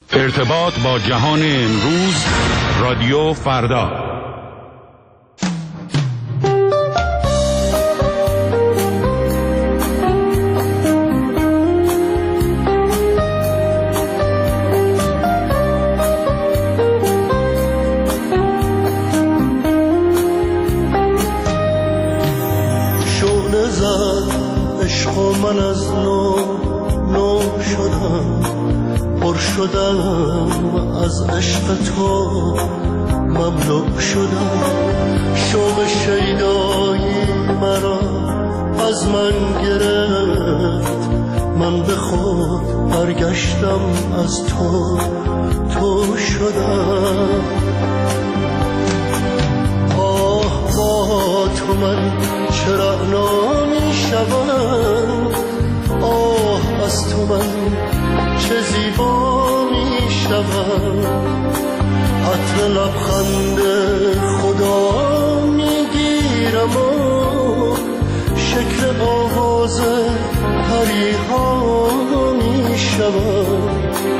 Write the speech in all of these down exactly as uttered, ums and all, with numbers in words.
ارتباط با جهان امروز، رادیو فردا. شعله زد عشق و من از نو نو شدم، پر شدم از عشق تو، مملو شدم. شوق شیدایی مرا از من گرفت، من به خود برگشتم از تو، تو شدم. آه با تو من چرا نمی شوم، آه از تو من چه زیبا می شوم. عطر لبخند خدا می گیرم و شکل آواز پریها می شوم.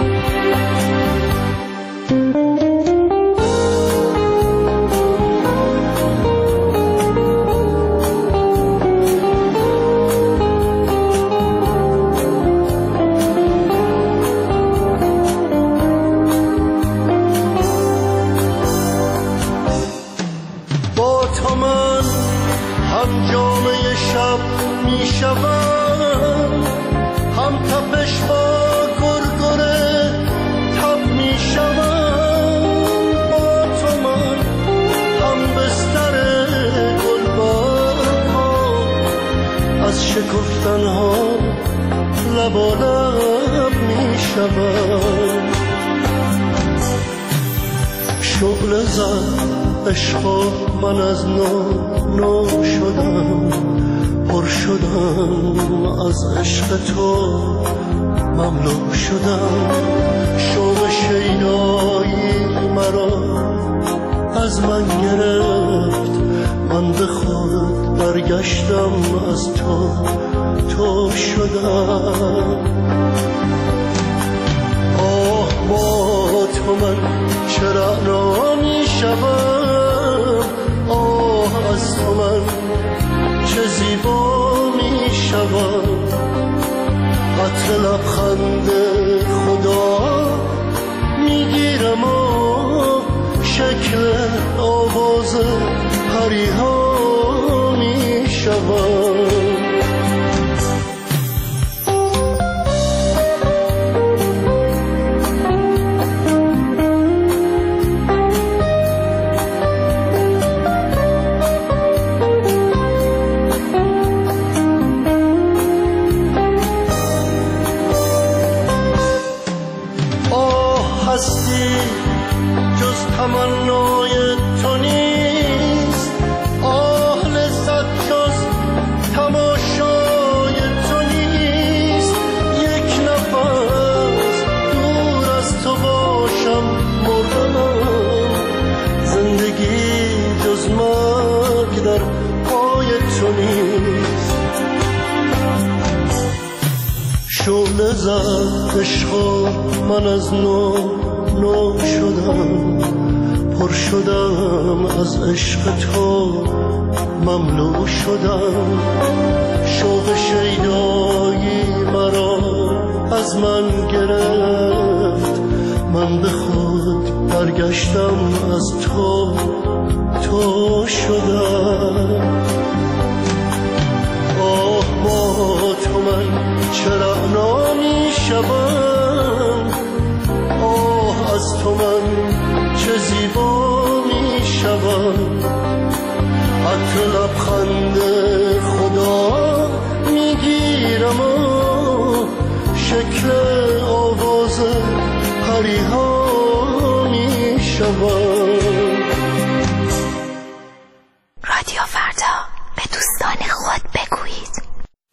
هم تپش با گرگره تب می شوم. با تو من هم بستر گلبرگ ها، از شکفتن ها لب و لب می شوم. شعله زد عشق و من از نو نو شدم، پر شدم از عشق تو، مملو شدم. شوق شیدایی مرا از من گرفت، من به خود برگشتم از تو، تو شدم. آه با تو من چرا نمی شوم، آه از تو من چه زیبا می شوم. عطر لبخند خدا می گیرم و شکل آواز پریها می شوم. جز تمنای تو نیست، آه لذت جز تماشای تو نیست. یک نفس دور از تو باشم مردم، زندگی جز مرگ در پای تو نیست. شعله زد عشق و من از نو نو شدم، پر شدم از عشق تو، مملو شدم. شوق شیدایی مرا از من گرفت، من به خود برگشتم از تو، تو شدم. آه با تو من چرا نمی شوم، آه از تو من چه زیبا می شوم. عطر لبخند خدا می گیرم و شکل آواز پریها می شوم. رادیو فردا، به دوستان خود بگویید.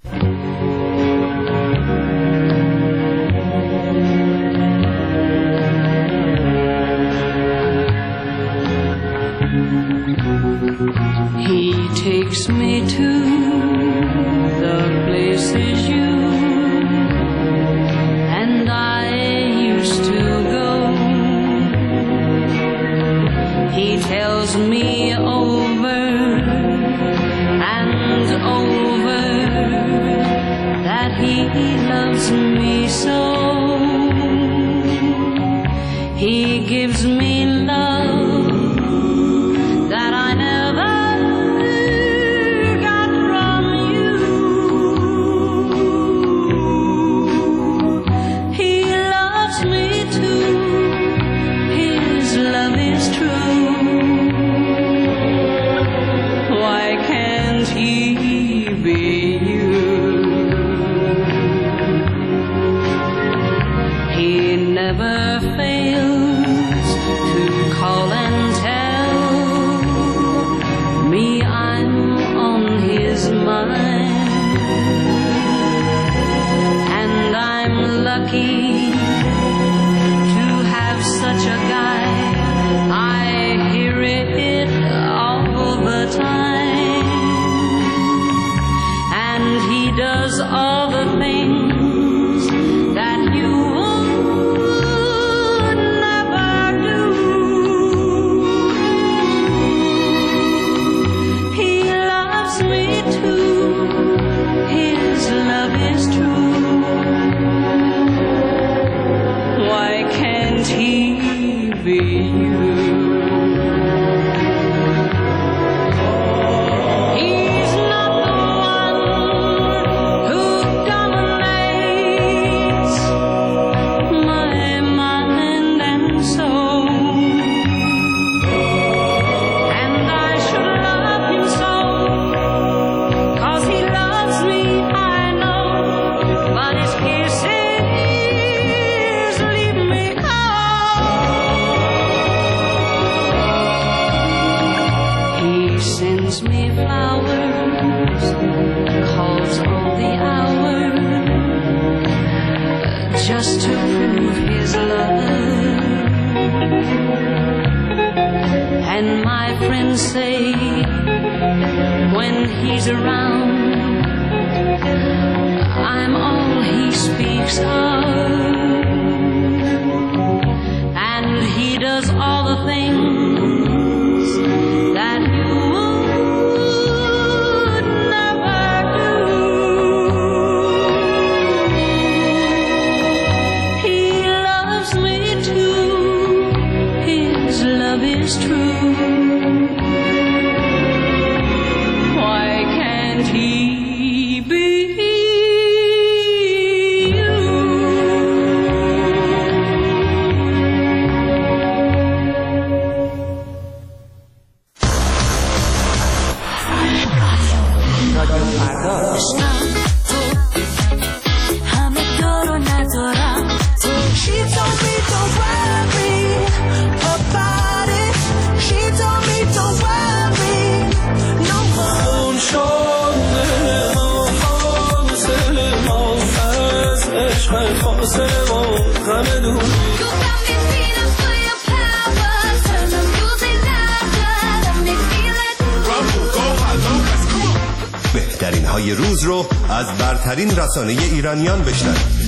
He takes me to the places you and I used to go. gives me love that I never got from you. He loves me too, his love is true. Why can't he be you? He never fails to call and tell me I'm on his mind, and I'm lucky to have such a guy. I hear it all the time, and he does all the things that you would never do. He loves me too, his love is true. Why can't he be you? He's not the one who dominates my mind and soul, and I should love him so, 'cause he loves me, I know, but his kisses leave me cold. He sends me flowers, calls all the hours, just to prove his love. And my friends say when he's around, I'm all he speaks of, and he does all the things that you would never do. He loves me too, his love is true. Why can't he be you? همه دارو ندارم. She told me don't worry about it. She told me don't worry no more. اون شده ما فاصل ما از عشق فاصل ما غم دور. You got me feeling for your power. Turn the music louder. Let me feel it. بهترین های روز رو از برترین رسانه ایرانیان بشنوید.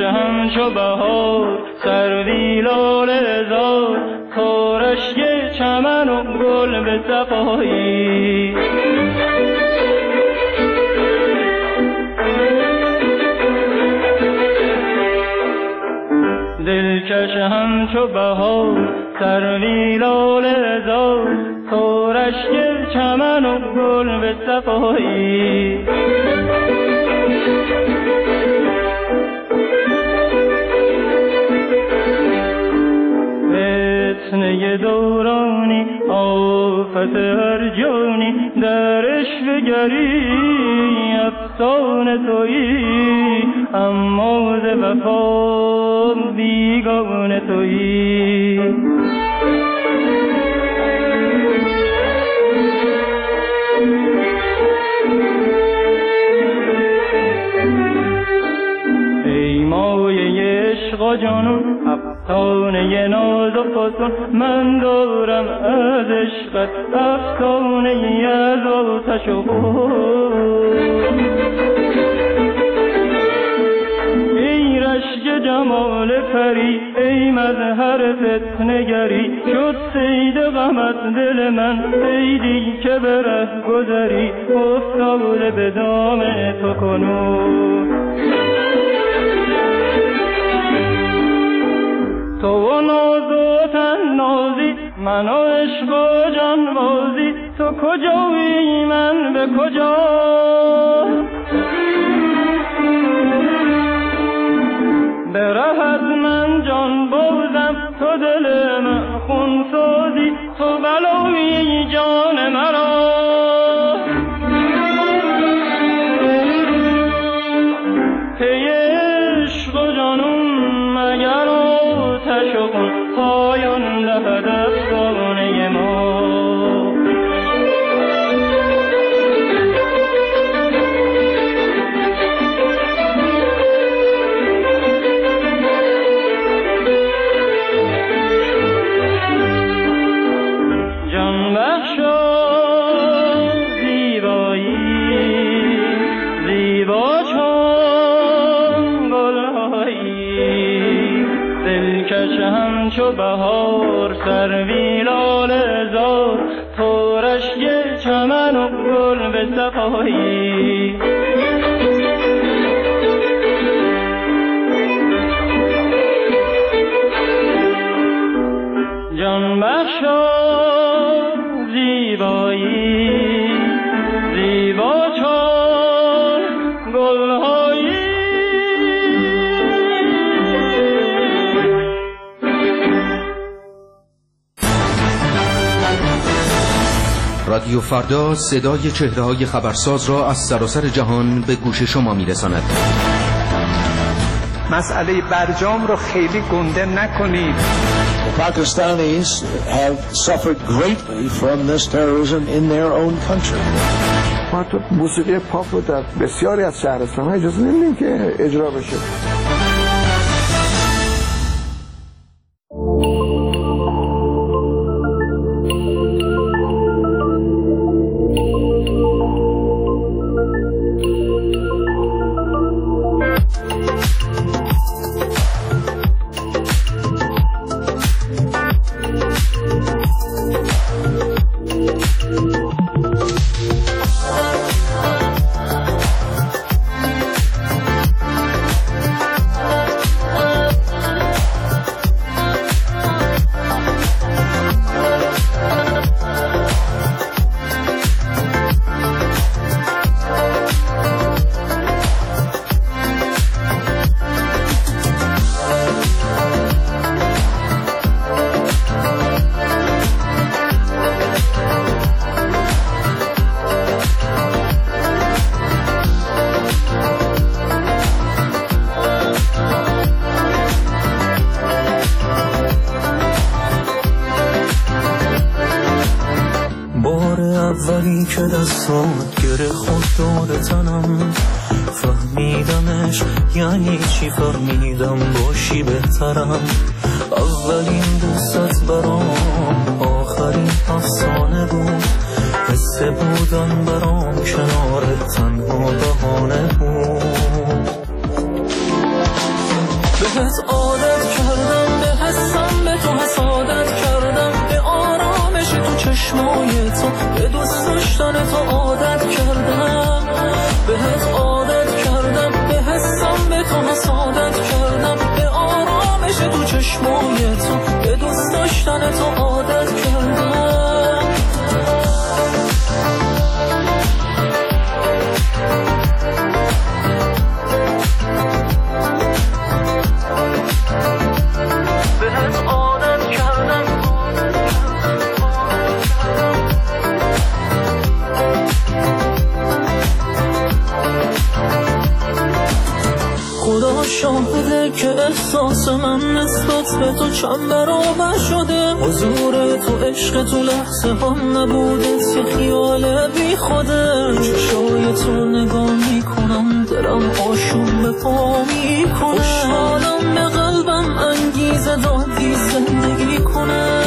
همچو بهار سروی لاله زار تو رشک چمن و گل به صفایی دلکش همچو بهار سروی لاله زار تو رشک چمن و گل به صفایی فتنه دورانی آفت هر جانی در عشوه‌گری افسانه تویی اما ز وفا بیگانه تویی ای مایه عشق و جانون افسانه ناز و فسون من دارم از عشقت افسانه ای از آتش و خون ای رشک جمال پری ای مظهر فتنه‌گری شد صید غمت دل من صیدی که به ره گذری افتاده به دام تو کنون تو و ناز و تنازی من و عشق و جان بازی تو کجایی من به کجا به ره از من جان بازم تو دل من خون سازی تو بلایی جان مرا پی عشق و جانون مگر آتش و خون پایان دهد افسانه ما جان بخشا زیبایی زیبا چون گلهایی دلکش همچو بهار سروی لاله زار تو رشک چمن و گل به صفایی جان بخشا زیبایی زیبا چون گلهایی رادیو فردا صدای چهره‌های خبرساز را از سراسر جهان به گوش شما می‌رساند. مسئله برجام رو خیلی گنده نکنید. The Pakistanis have suffered greatly from this terrorism in their own country. ما تو موسیقی پاپ رو در بسیاری از شهرستان‌ها اجازه نمیدیم که اجرا بشه. اولی که دستات گره خود دور تنم فهمیدمش یعنی چی فهمیدم باشی بهترم اولین دوستت برام آخرین افسانه بود حس بودن برام کنار تنها بهانه بود داشتن تو عادت کردم. بهت عادت کردم. خدا شاهده که احساس من نسبت به تو چند برابر شده. حضور تو عشق تو لحظه هم نبوده، یه خیال بی خوده. چشای تو نگاه میکنم دلم آشوب به پا میکنه. خوشحالم به قلبم انگیزه دادی زندگی کنه.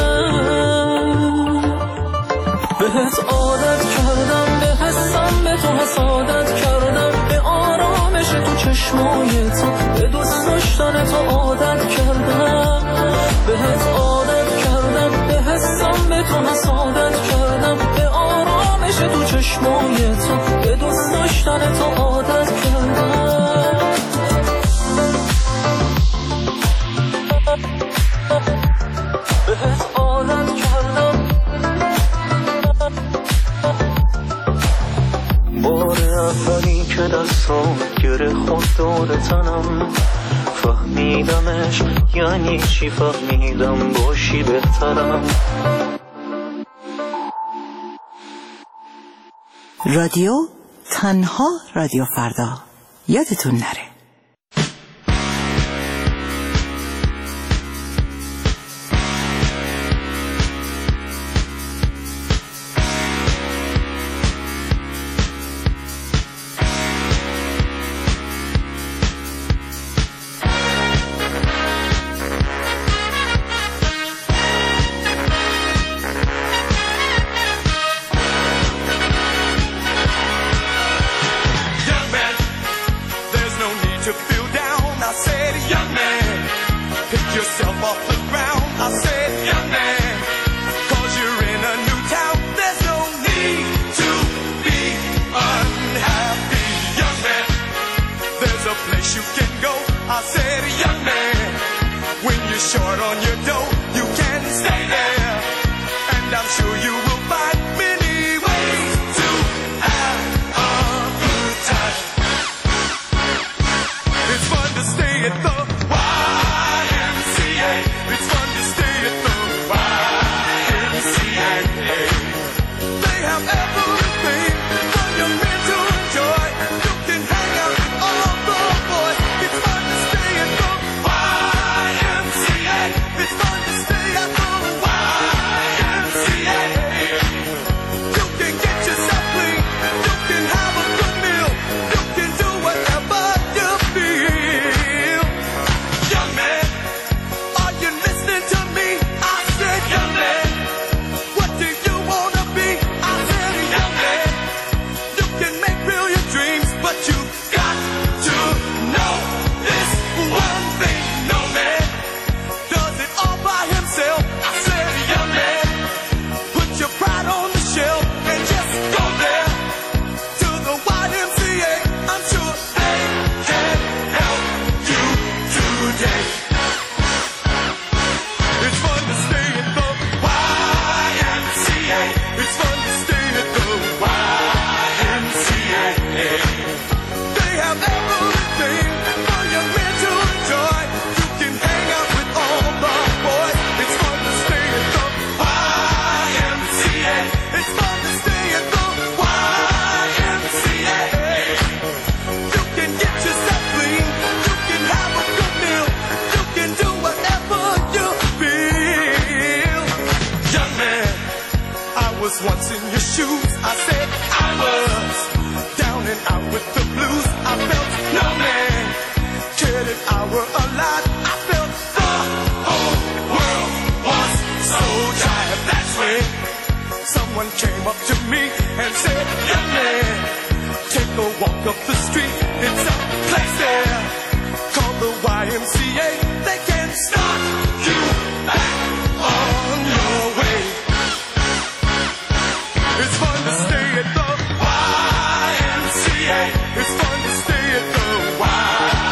بهت عادت کردم، به حسم به تو حسادت کردم، به آرامش تو چشمای تو، به دوست داشتن تو عادت کردم. بهت عادت کردم، به حسم به تو حسادت کردم، به آرامش تو چشمای تو، به دوست داشتن تو عادت کردم. بهت عادت کردم. بار اولی که دستام گره خود دور تنم، فهمیدمش یعنی چی، فهمیدم باشی بهترم. رادیو تنها رادیو فردا، یادتون نره.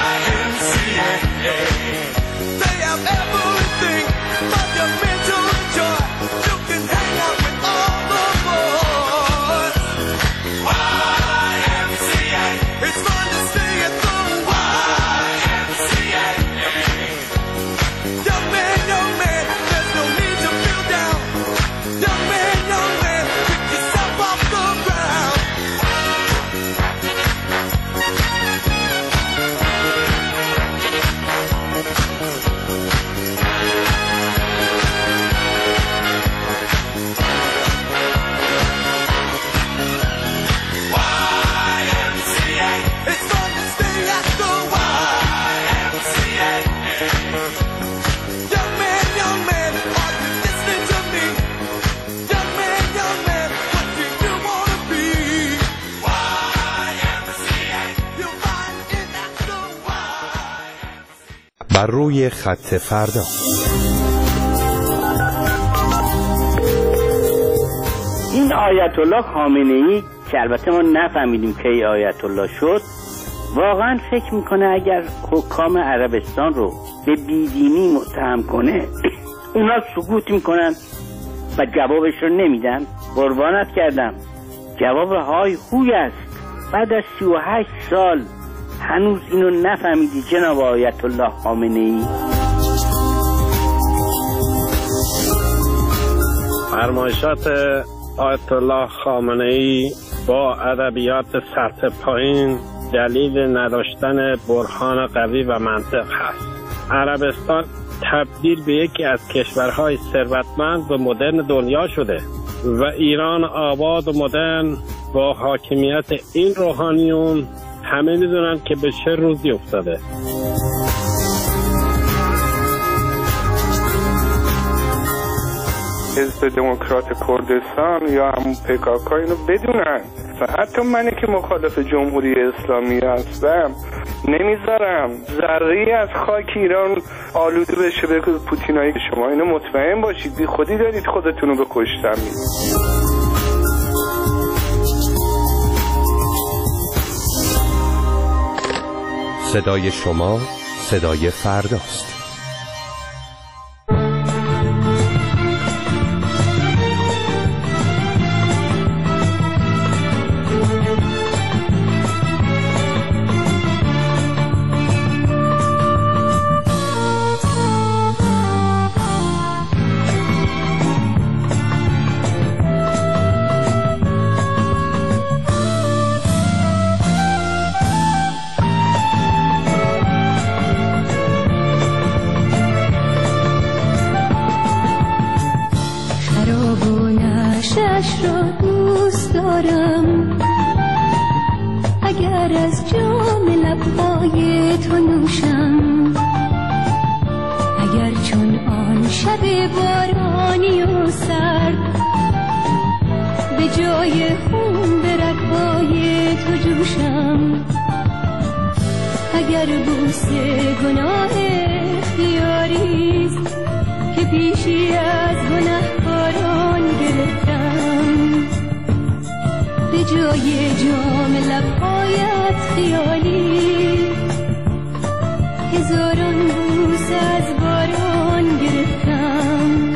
They have everything but your mental joy. You can hang out with all the boys. Y M C A. It's fun to stay at the Y M C A. Young man, young man, there's no need to feel down. Young man, young man, pick yourself off the ground. It's fun to stay at the Y M C A. Young man, young man, are you listening to me? Young man, young man, what do you wanna be? Y M C A. You'll find it at the Y. بر روی خط فردا. این آیت الله خامنه‌ای که البته ما نفهمیدیم کی آیت الله شد، واقعا فکر میکنه اگر حکام عربستان رو به بیدینی متهم کنه اونا سکوت میکنن و جوابش رو نمیدن؟ قربانت کردم جواب های خوی است. بعد از سی و هشت سال هنوز اینو نفهمیدی جناب آیت الله خامنه‌ای؟ فرمایشات آیت الله خامنه‌ای با ادبیات سطح پایین دلیل نداشتن برهان قوی و منطق هست. عربستان تبدیل به یکی از کشورهای ثروتمند و مدرن دنیا شده و ایران آباد و مدرن با حاکمیت این روحانیون همه میدونن که به چه روزی افتاده. حزب دموکرات کردستان یا همون پکاکا اینو بدونن و حتی منی که مخالف جمهوری اسلامی هستم نمیذارم ذره‌ای از خاک ایران آلوده بشه به پوتینایی. شما اینو مطمئن باشید بی خودی دارید خودتونو به کشتن میدید. صدای شما صدای فرداست. نشش را دوست دارم، اگر از جام لبهای تو نوشم، اگر چون آن شب بارانی و سرد به جای خون به رگ‌های تو جوشم، اگر بوسه گناه اختیاریست که پیشی از گناهکاران گرفتم، به جای جام لبهایت خیالی هزاران بوس از باران گرفتم.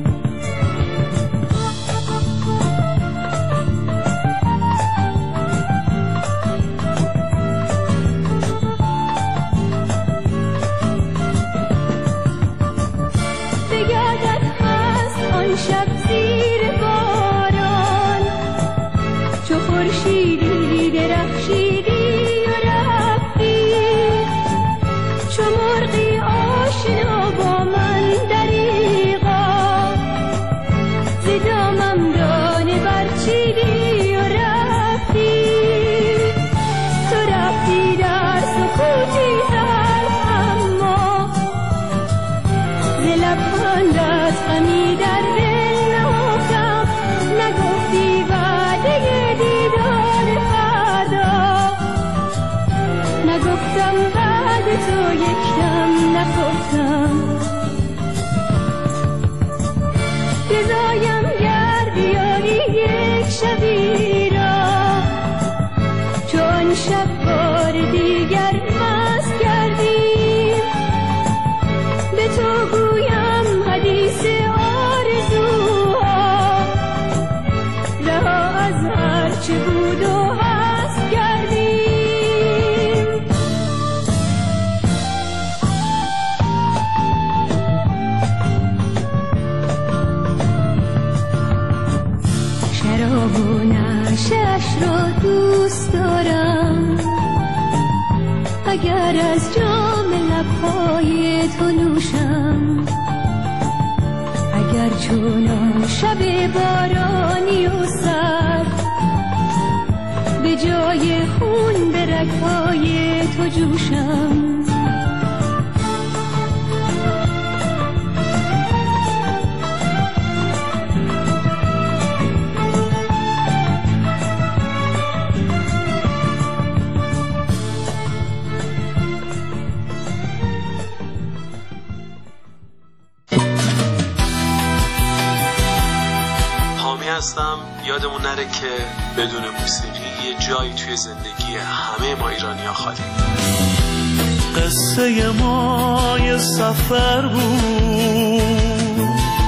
شب زیر باران چو خورشیدی درخشیدی و رفتی، چو مرغی آشنا با من دریغا ز دامم دانه برچیدی و رفتی، تو رفتی در سکوتی تلخ اما ز لبخندت غمی در تو یک دم نخفتم، رضایم گر بیاری یک شبی را، چون شب بار دیگر مست کردیم، به تو گویم حدیث آرزو و نشش را دوست دارم. اگر از جام لبهای تو نوشم، اگر چون شب بارانی و سرد به جای خون به رگ‌های تو جوشم. هستم. یادمون نره که بدون موسیقی یه جایی توی زندگی همه ما ایرانی‌ها خالی. قصه ما یه سفر بود،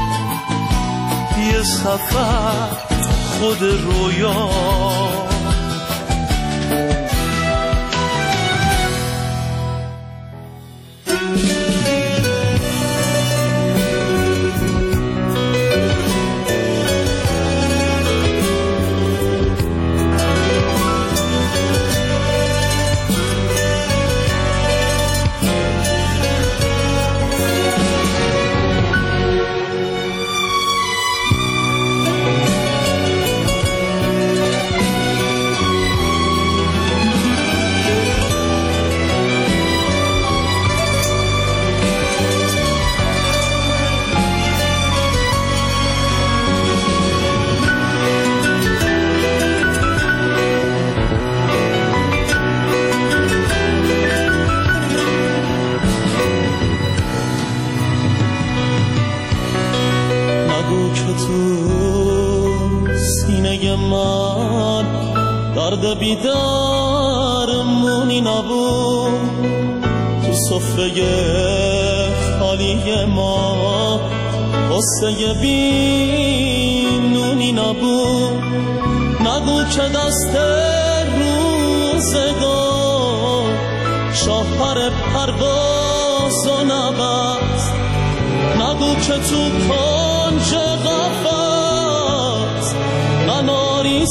یه سفر خود رویا. درد بیدارمونی نبود، تو سفره خالی ما قصه بینونی نبود. نگو که دست روزگار شاهپر پرواز و نبست. نگو که تو کنج قفس قناری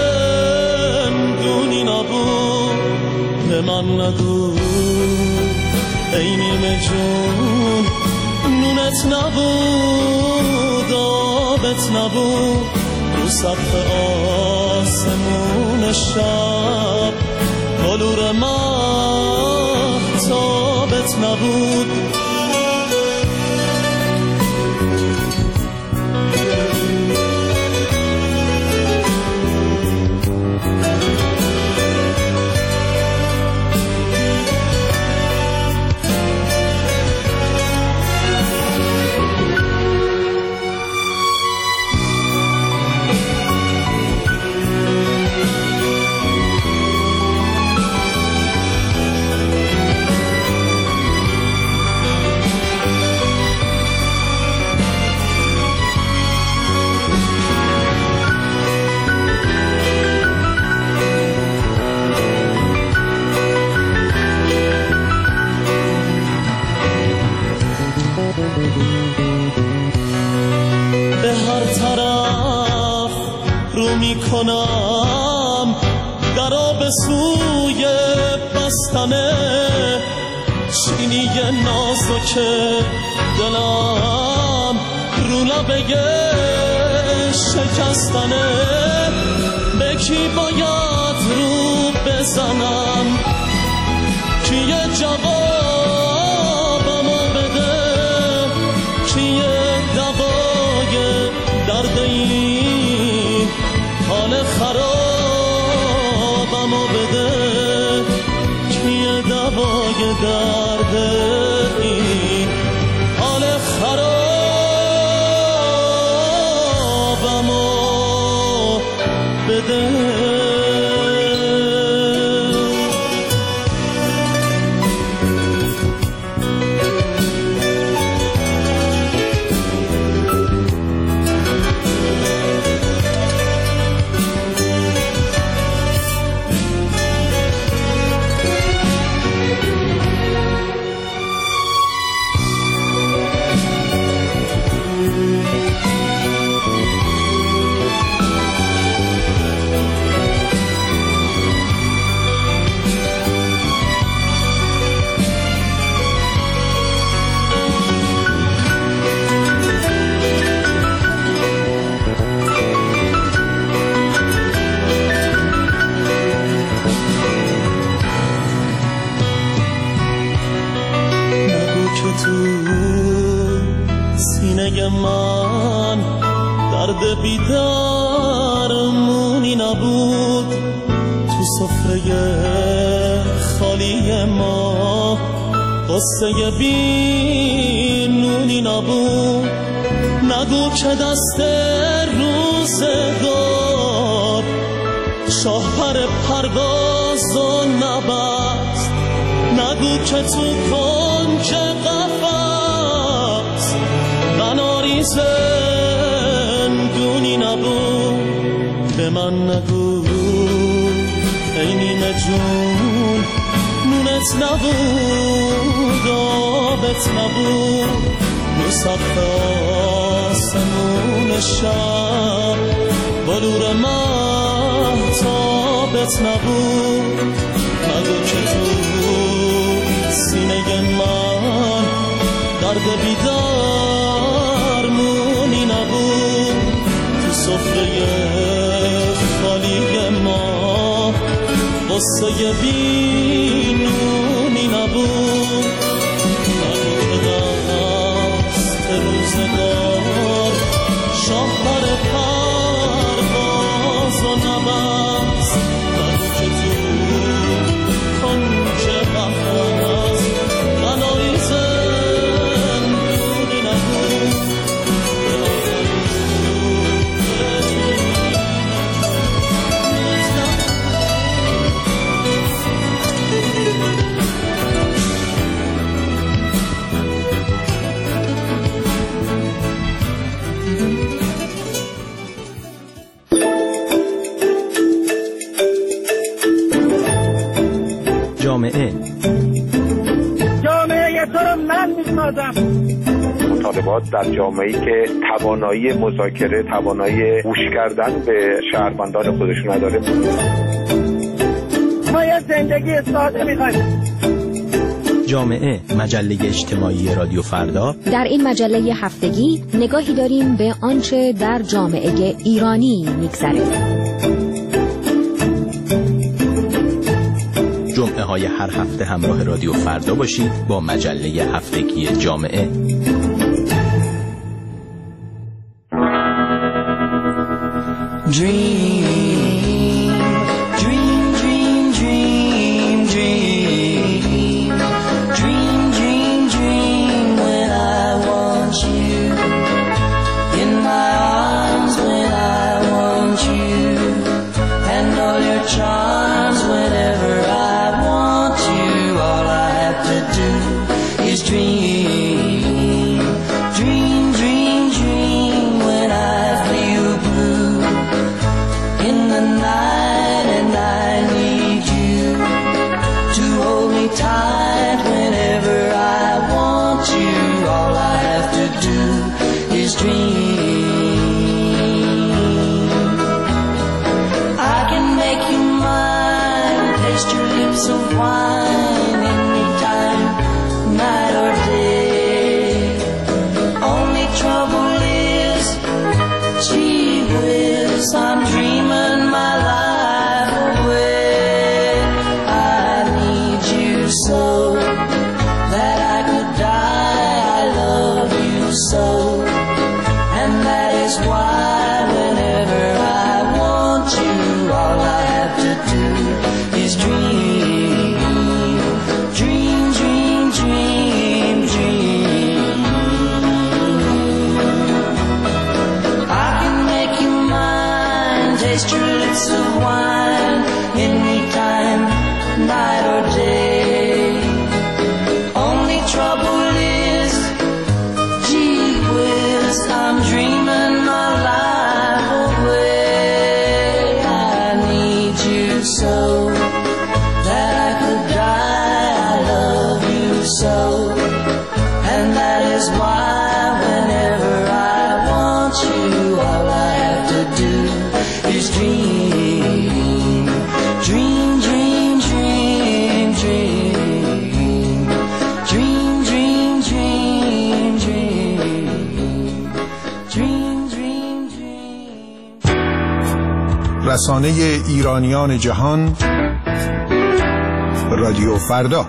زندونی نبود. به من نگو ای نیمه جون نونت نبود، آبت نبود، رو سطح آسمون شب بلور مهتابت نبود. به هر طرف رو می کنم درا به سوی بستنه، چینی نازک دلم رو لبه شکستنه. به کی باید رو بزنم کیه جوابمو بده، کیه دوای درد این حال خرابمو بده، کیه دوای درد این حال خرابمو بده. درد بیدارمونی نبود تو سفره خالی ما، قصه بی نونی نبود. نگو که دست روزگار شاهپر پرواز و نبست، نگو که تو کنج قفس قناری زندونی نبود. به من نگو ای نیمه جون نونت نبود آبت نبود، رو سقف آسمون شب بلور مهتابت نبود. نگو که تو سینه من درد بیدار مونی نبود، تو سفره خالی ما قصه بی نونی نبود. نگو که دست روزگار شاهپر پرواز و نبست، نگو که تو کنج قفس قناری زندونی نبود. جامعه جامعه تو رو من میسازم. مطالبات در جامعه‌ای که توانایی مذاکره، توانایی گوش کردن به شهروندان خودشون نداره. ما یه زندگی ساده میخوایم. جامعه، مجله اجتماعی رادیو فردا. در این مجله هفتگی نگاهی داریم به آنچه در جامعه ایرانی میگذره. جمعه های هر هفته همراه رادیو فردا باشید با مجله هفتگی جامعه. رسانه ایرانیان جهان رادیو فردا.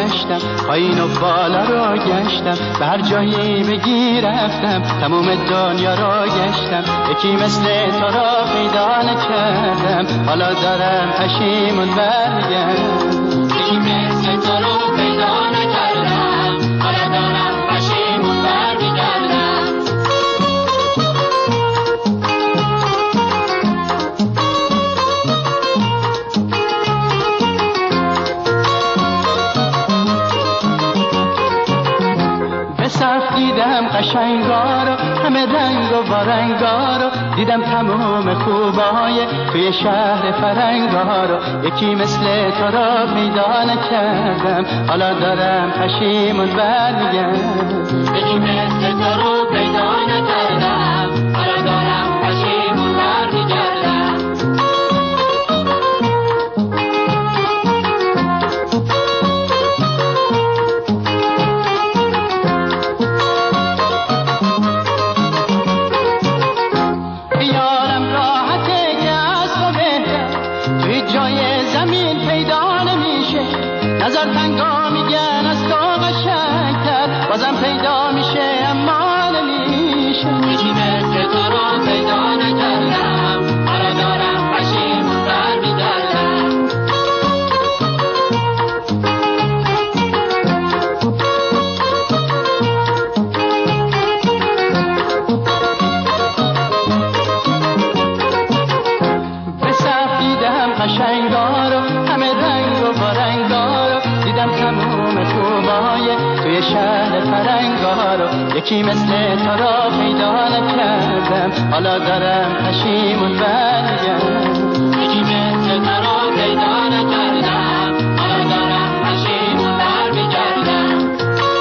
گشتم، پایین و بالا رو گشتم، به هر جایی بگی رفتم، تموم دنیا رو گشتم، یکی مثل تو را پیدا نکردم، حالا دارم پشیمون برگردم. یکی مثل تو رو پیدا نکردم، حالا دارم پشیمون برگردم. دیدم قشنگا رو، همه رنگ و وارنگا رو، دیدم تمام خوبای توی شهر فرنگا رو، یکی مثل تو را پیدا نکردم، حالا دارم پشیمون برمیگردم. یکی مثل تو رو پیدا نکردم، حالا دارم پشیمون برمیگردم. نظر تنگا میگن از تو قشنگتر، بازم پیدا میشه اما نمیشه. یکی مثل تو رو پیدا نکردم، حالا دارم پشیمون برمیگردم. به صف دیدم قشنگا رو، همه رنگ و وارنگا رو، دیدم تموم خوبای توی شهر فرنگا رو، یکی مثل تو را پیدا نکردم، حالا دارم پشیمون برگردم. یکی مثل تو را پیدا نکردم، حالا دارم پشیمون برگردم.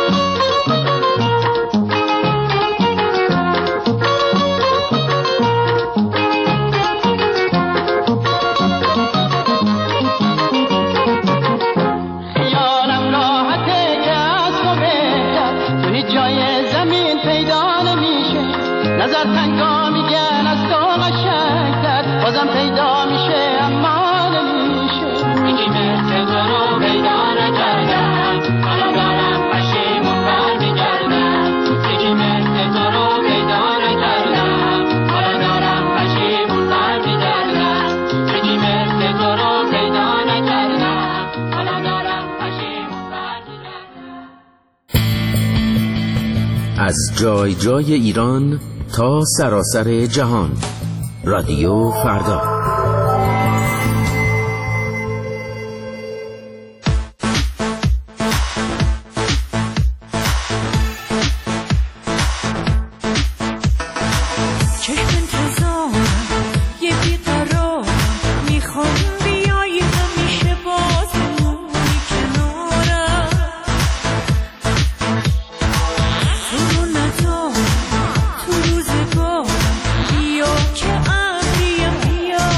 نظر تنگا میگن از تو قشنگتر، بازم پیدا میشه اما نمیشه. یکی مثل تو رو پیدا نکردم، حالا دارم پشیمون برمیگردم. یکی مثل تو رو پیدا نکردم، حالا دارم پشیمون برمیگردم. یکی مثل تو رو پیدا نکردم، حالا دارم پشیمون برمیگردم. از جای جای ایران تا سراسر جهان، رادیو فردا. بیا که ابریم بیا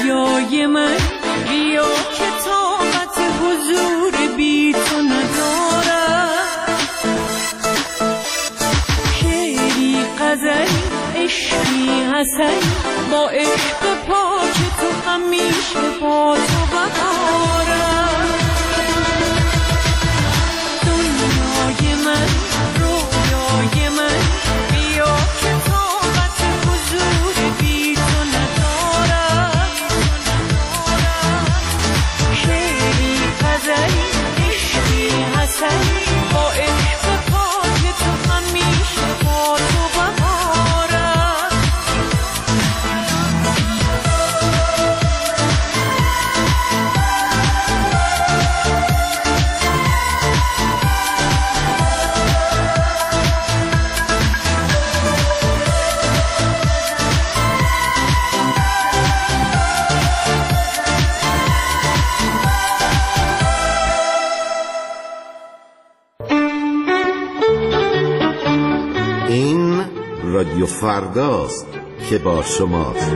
رویای من بیا که طاقت حضور بی تو ندارم. شعری غزلی عشقی حسن با عشق پاک تو همیشه با تو بهارم. دنیای من رویای من بیا که طاقت حضور بی تو ندارم. شعری غزلی عشقی حسنی با عشق پاک تو همیشه با تو بهارم. این رادیو فرداست که با شماست.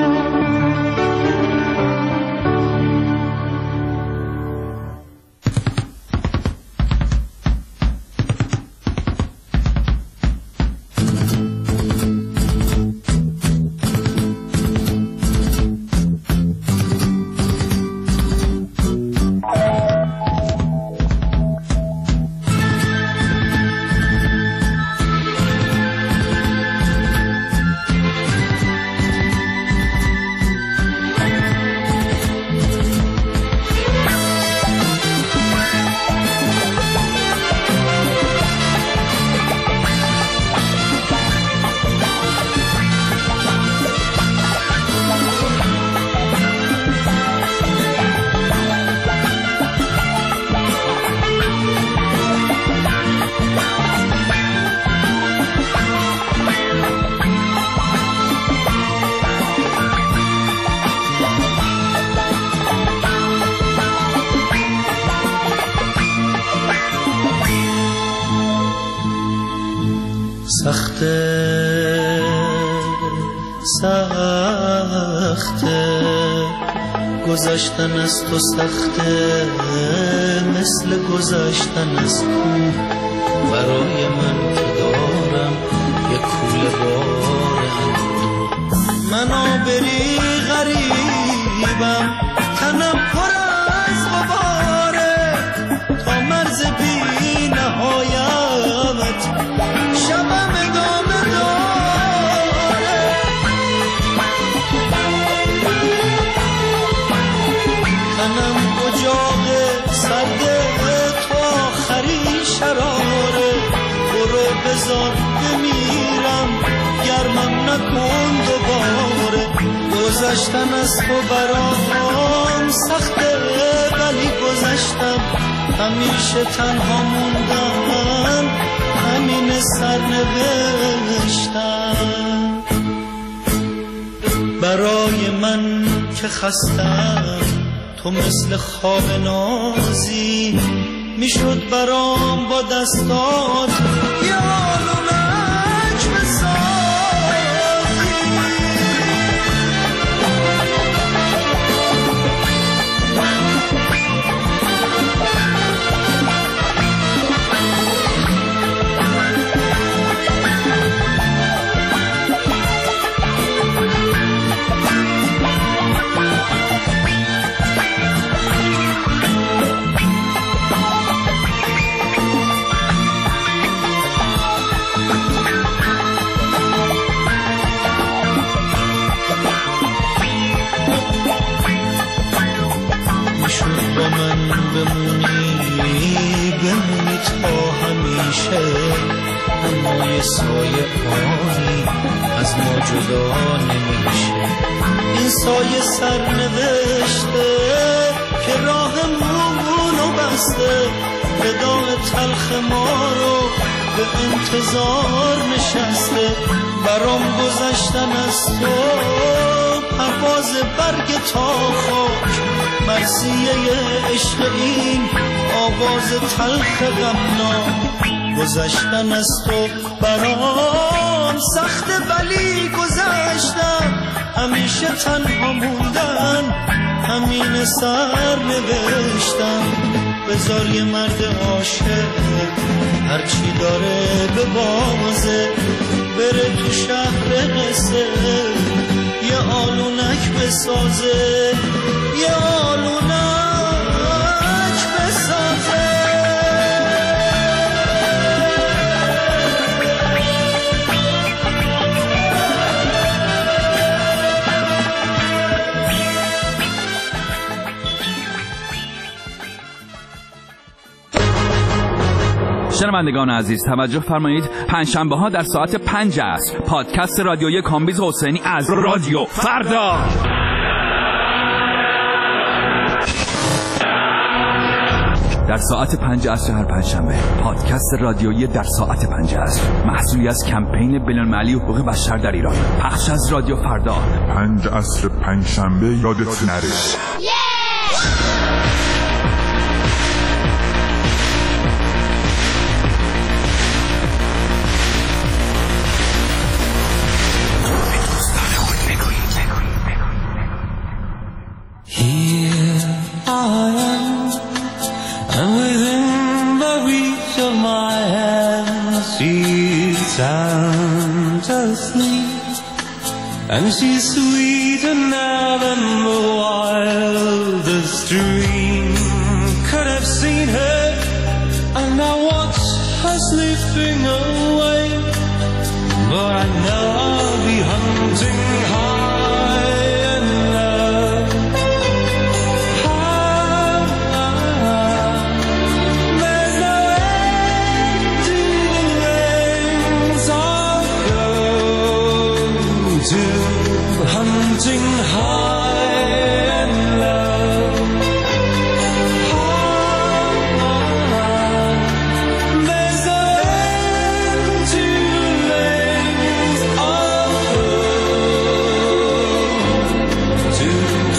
سخته سخته گذشتن از تو سخته، مثل گذشتن از تو برای من که دارم یک کوله بارم. من آبری غریبم، تنم پر از غباره، تا مرز بی نهایت شبم ادامه داره. تنم اجاق سرده تو آخری شراره، برو بذار بمیرم گرمم نکن دوباره. گذشتن از تو برام سخته ولی گذشتم، همیشه تنها موندم همین سرنوشتم. برای من که خستم تو مثل خواب نازی، میشد برام با دستات یارو نج بسازی. بمونی تا همیشه، اما یه سایه آنی از ما جدا نمیشه. این سایه سرنوشته که راهمونو بسته، وداع تلخ ما رو به انتظار نشسته. برام گذشتن از تو پرواز برگ تا خاک، مرثیه عشق این آواز تلخ غمناک. گذشتن از تو برام سخته ولی گذشتم، همیشه تنها موندن سر نوشتم بذار یه مرد عاشق هرچی داره به بازه بره تو شهر قصه یه آلونک بسازه یه آلونک بسازه. شنوندگان عزیز توجه فرمایید، پنجشنبه ها در ساعت پنج عصر پادکست رادیویی کامبیز حسینی از رادیو فردا در ساعت پنج عصر هر پنجشنبه پادکست رادیویی در ساعت پنج عصر محصولی از کمپین بین‌المللی حقوق بشر در ایران پخش از رادیو فردا پنج عصر پنجشنبه یادت نره. And she's sweeter now than the wildest dream could have seen her. And I watch her slipping away, but I know I'll be hunting high and low. High, high. There's no end to the lengths I'll go to. Hunting high and low. High, there's no end to the lengths I'll go to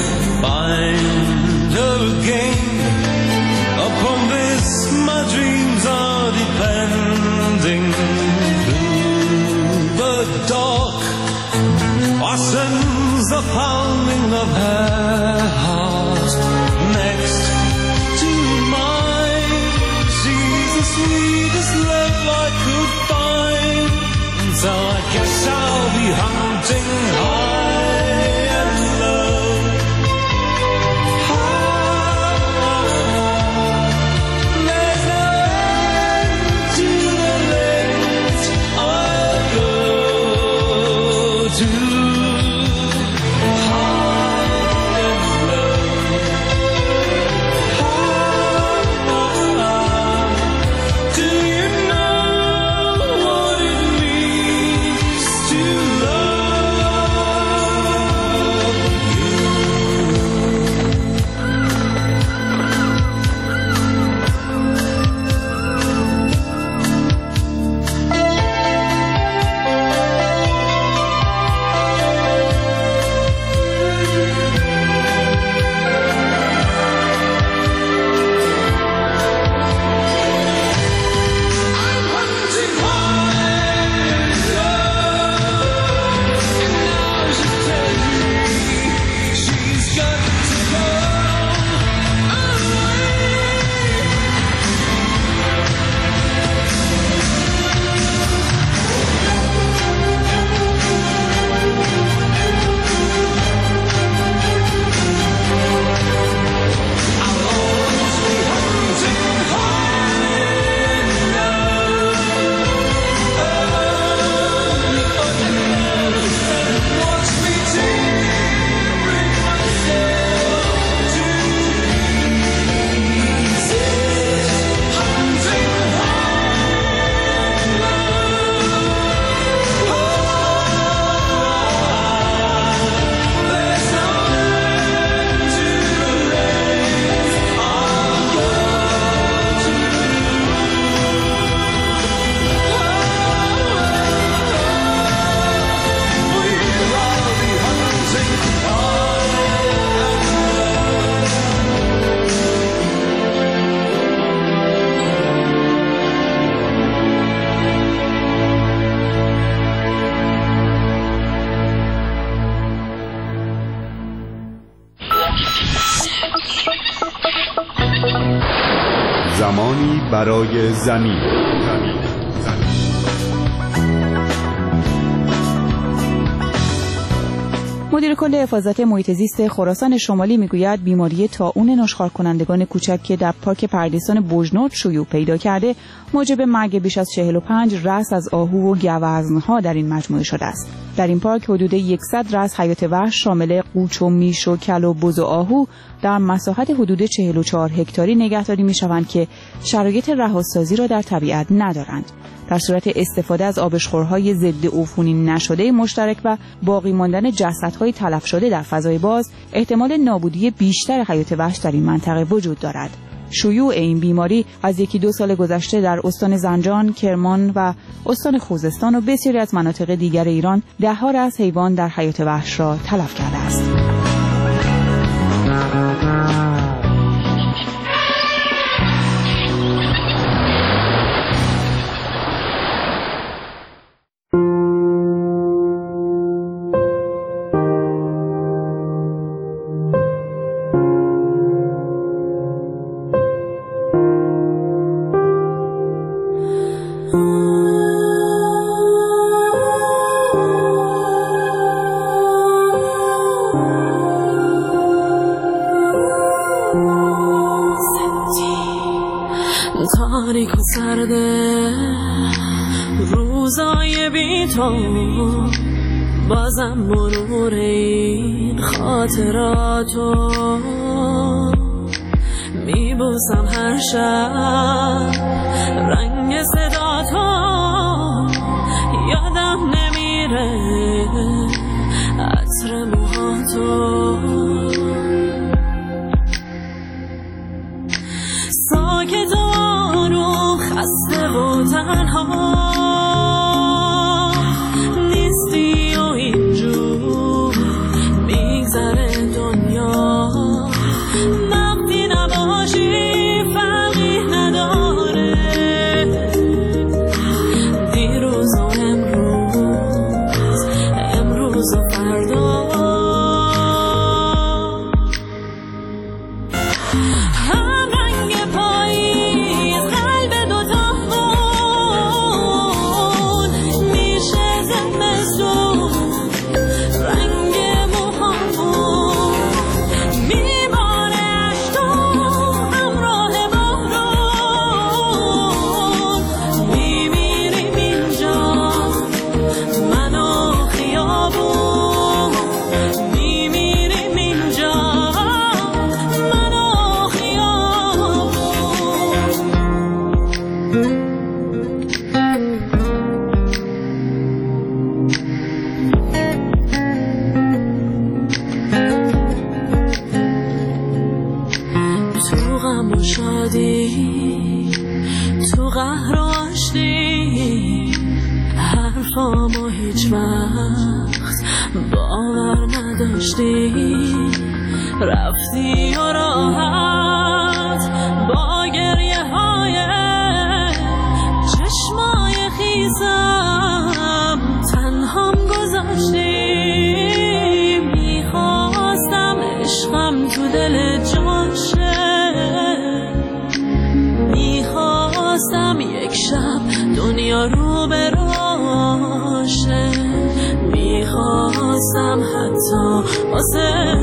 find her again. Upon this my dreams are depending. Through the dark Wassens the pounding of her heart next to mine. She's the sweetest love I could find, so I guess I'll be hunting high and low. High, there's no end to the lengths I'll go to. High and low. زمانی برای زمین. مدیر کل حفاظت محیط زیست خراسان شمالی میگوید بیماری طاعون نشخوار کنندگان کوچک که در پارک پردیسان بوجنورد شیوع پیدا کرده موجب مرگ بیش از چهل و پنج رأس از آهو و گوزن‌ها در این مجموعه شده است. در این پارک حدود صد رأس حیات وحش شامل قوچ و میش و کل و بز و آهو در مساحت حدود چهل و چهار هکتاری نگهداری میشوند که شرایط رهاسازی را در طبیعت ندارند. در صورت استفاده از آبشخورهای ضد عفونی نشده مشترک و باقی ماندن جسدهای تلف شده در فضای باز، احتمال نابودی بیشتر حیات وحش در این منطقه وجود دارد. شیوع این بیماری از یکی دو سال گذشته در استان زنجان، کرمان و استان خوزستان و بسیاری از مناطق دیگر ایران ده‌ها رأس حیوان در حیات وحش را تلف کرده است. تاریک و سرده روزای بی تو، بازم مرور این خاطراتو میبوسم هر شب رنگ صدا تو، یادم نمیره عطر موهاتو، ساکت و آروم خسته و تنها نیستی و اینجور میگذره دنیا، وقتی نباشی فرقی نداره دیروز و امروز، امروز و فردا. تو قهر و آشتی حرفامو هیچ وقت باور نداشتی، رفتی و راحت با گریه های چشمای خیزم تنهام گذاشتی، میخواستم عشقم تو دل جاشه، میخواستم یک شب دنیا رو براشه، میخواستم حتی واسه